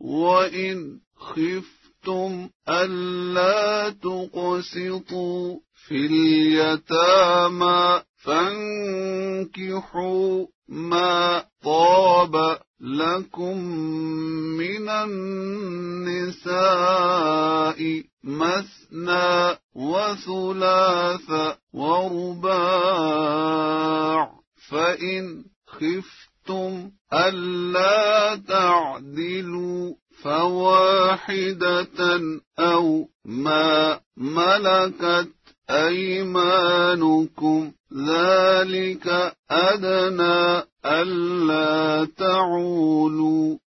وإن خفتم ألا تقسطوا في اليتامى فانكحوا ما طاب لكم من النساء مثنى وثلاث ورباع، فإن خفتم ألا تعدلوا فواحدة أو ما ملكت أيمانكم ذلك أدنى ألا تعولوا.